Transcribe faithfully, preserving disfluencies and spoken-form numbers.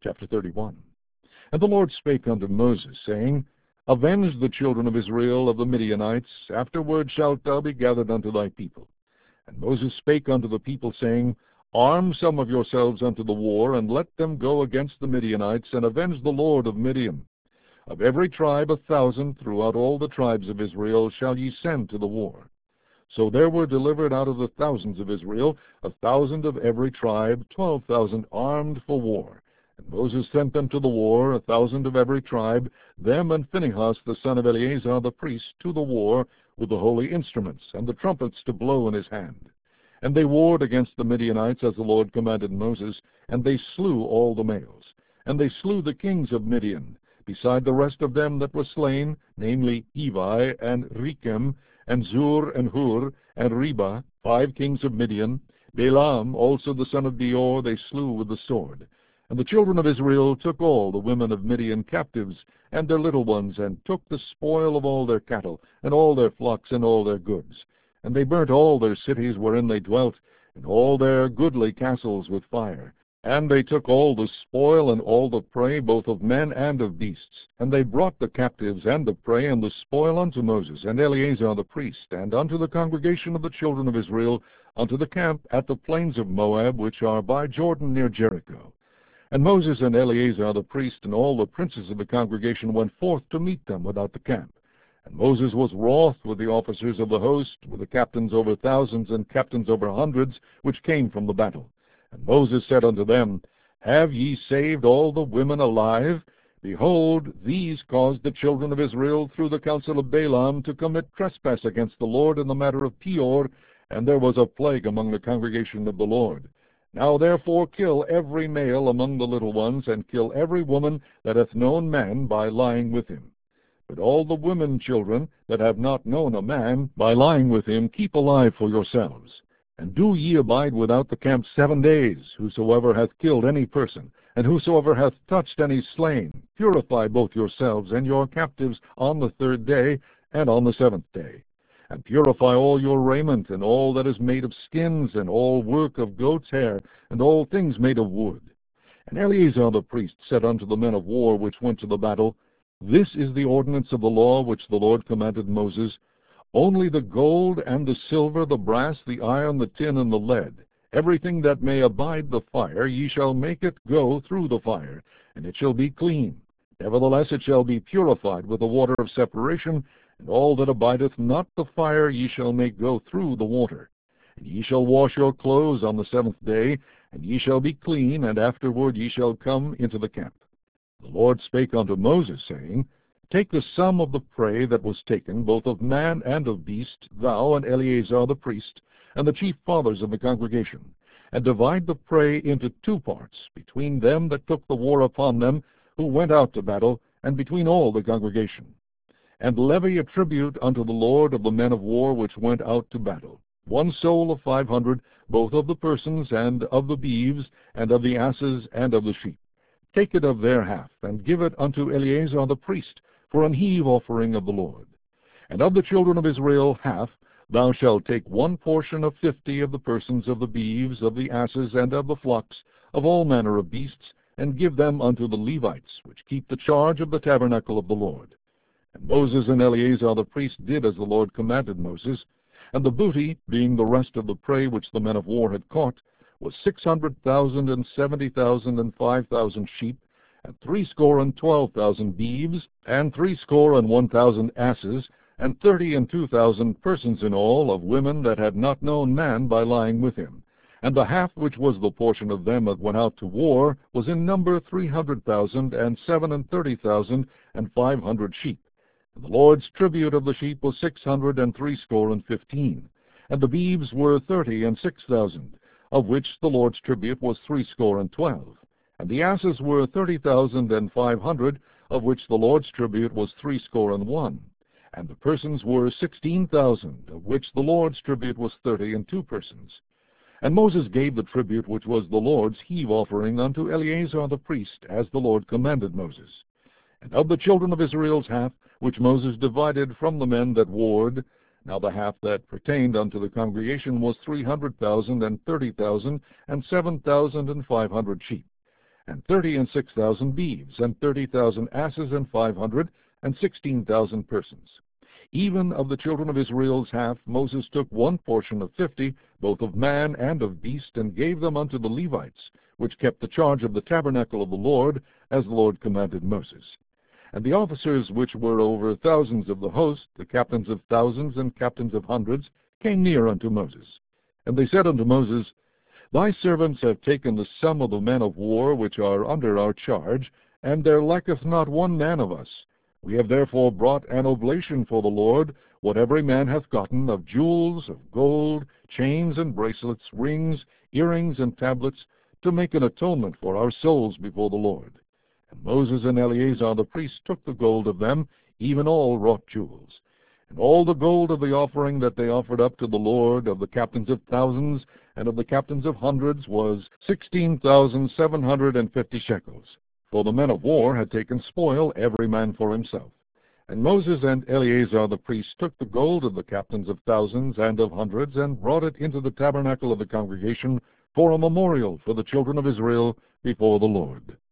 Chapter thirty-one. And the Lord spake unto Moses, saying, Avenge the children of Israel of the Midianites, afterward shalt thou be gathered unto thy people. And Moses spake unto the people, saying, Arm some of yourselves unto the war, and let them go against the Midianites, and avenge the Lord of Midian. Of every tribe a thousand throughout all the tribes of Israel shall ye send to the war. So there were delivered out of the thousands of Israel a thousand of every tribe, twelve thousand armed for war. And Moses sent them to the war, a thousand of every tribe, them and Phinehas the son of Eleazar the priest, to the war, with the holy instruments, and the trumpets to blow in his hand. And they warred against the Midianites, as the Lord commanded Moses, and they slew all the males. And they slew the kings of Midian, beside the rest of them that were slain, namely Evi, and Rechem, and Zur, and Hur, and Reba, five kings of Midian. Balaam also the son of Beor they slew with the sword. And the children of Israel took all the women of Midian captives, and their little ones, and took the spoil of all their cattle, and all their flocks, and all their goods. And they burnt all their cities wherein they dwelt, and all their goodly castles with fire. And they took all the spoil and all the prey, both of men and of beasts. And they brought the captives and the prey and the spoil unto Moses and Eleazar the priest, and unto the congregation of the children of Israel, unto the camp at the plains of Moab, which are by Jordan near Jericho. And Moses and Eleazar the priest and all the princes of the congregation went forth to meet them without the camp. And Moses was wroth with the officers of the host, with the captains over thousands and captains over hundreds, which came from the battle. And Moses said unto them, Have ye saved all the women alive? Behold, these caused the children of Israel through the counsel of Balaam to commit trespass against the Lord in the matter of Peor, and there was a plague among the congregation of the Lord. Now therefore kill every male among the little ones, and kill every woman that hath known man by lying with him. But all the women children that have not known a man by lying with him keep alive for yourselves. And do ye abide without the camp seven days, whosoever hath killed any person, and whosoever hath touched any slain. Purify both yourselves and your captives on the third day, and on the seventh day. And purify all your raiment, and all that is made of skins, and all work of goat's hair, and all things made of wood. And Eleazar the priest said unto the men of war which went to the battle, This is the ordinance of the law which the Lord commanded Moses. Only the gold and the silver, the brass, the iron, the tin, and the lead, everything that may abide the fire, ye shall make it go through the fire, and it shall be clean. Nevertheless it shall be purified with the water of separation, and all that abideth not the fire ye shall make go through the water. And ye shall wash your clothes on the seventh day, and ye shall be clean, and afterward ye shall come into the camp. The Lord spake unto Moses, saying, Take the sum of the prey that was taken, both of man and of beast, thou and Eleazar the priest, and the chief fathers of the congregation, and divide the prey into two parts, between them that took the war upon them, who went out to battle, and between all the congregation. And levy a tribute unto the Lord of the men of war which went out to battle, one soul of five hundred, both of the persons, and of the beeves, and of the asses, and of the sheep. Take it of their half, and give it unto Eleazar the priest, for an heave offering of the Lord. And of the children of Israel half, thou shalt take one portion of fifty of the persons, of the beeves, of the asses, and of the flocks, of all manner of beasts, and give them unto the Levites, which keep the charge of the tabernacle of the Lord. And Moses and Eleazar the priest did as the Lord commanded Moses. And the booty, being the rest of the prey which the men of war had caught, was six hundred thousand, and seventy thousand, and five thousand sheep, and threescore and twelve thousand beeves, and threescore and one thousand asses, and thirty and two thousand persons in all, of women that had not known man by lying with him. And the half which was the portion of them that went out to war was in number three hundred thousand, and seven and thirty thousand, and five hundred sheep. And the Lord's tribute of the sheep was six hundred and threescore and fifteen. And the beeves were thirty and six thousand, of which the Lord's tribute was threescore and twelve. And the asses were thirty thousand and five hundred, of which the Lord's tribute was threescore and one. And the persons were sixteen thousand, of which the Lord's tribute was thirty and two persons. And Moses gave the tribute which was the Lord's heave offering unto Eleazar the priest, as the Lord commanded Moses. And of the children of Israel's half, which Moses divided from the men that warred, now the half that pertained unto the congregation was three hundred thousand, and thirty thousand, and seven thousand, and five hundred sheep. and thirty and six thousand beeves, and thirty thousand asses, and five hundred and sixteen thousand persons. Even of the children of Israel's half Moses took one portion of fifty, both of man and of beast, and gave them unto the Levites, which kept the charge of the tabernacle of the Lord, as the Lord commanded Moses. And the officers which were over thousands of the host, the captains of thousands and captains of hundreds, came near unto Moses. And they said unto Moses, Thy servants have taken the sum of the men of war which are under our charge, and there lacketh not one man of us. We have therefore brought an oblation for the Lord, what every man hath gotten, of jewels, of gold, chains and bracelets, rings, earrings, and tablets, to make an atonement for our souls before the Lord. And Moses and Eleazar the priest took the gold of them, even all wrought jewels. And all the gold of the offering that they offered up to the Lord, of the captains of thousands and of the captains of hundreds, was sixteen thousand seven hundred and fifty shekels. For the men of war had taken spoil, every man for himself. And Moses and Eleazar the priest took the gold of the captains of thousands and of hundreds, and brought it into the tabernacle of the congregation for a memorial for the children of Israel before the Lord.